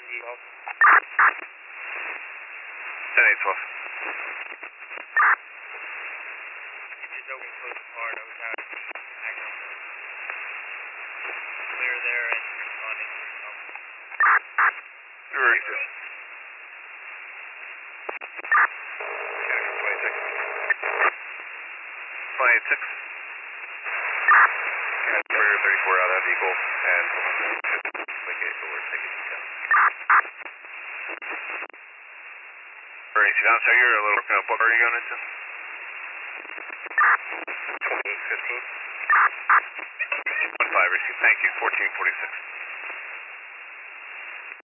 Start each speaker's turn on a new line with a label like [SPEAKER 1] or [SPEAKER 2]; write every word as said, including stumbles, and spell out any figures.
[SPEAKER 1] ten eight twelve.
[SPEAKER 2] Just open close the car, nose out, aggro. Clear there and responding.
[SPEAKER 1] Very good. twenty-six. twenty-six. Courier thirty-four out of that vehicle and make it over, take it down. Alright, so now, so you're a little, uh, what are you going into? twenty-eight fifteen. one five, receive, thank you, fourteen forty-six.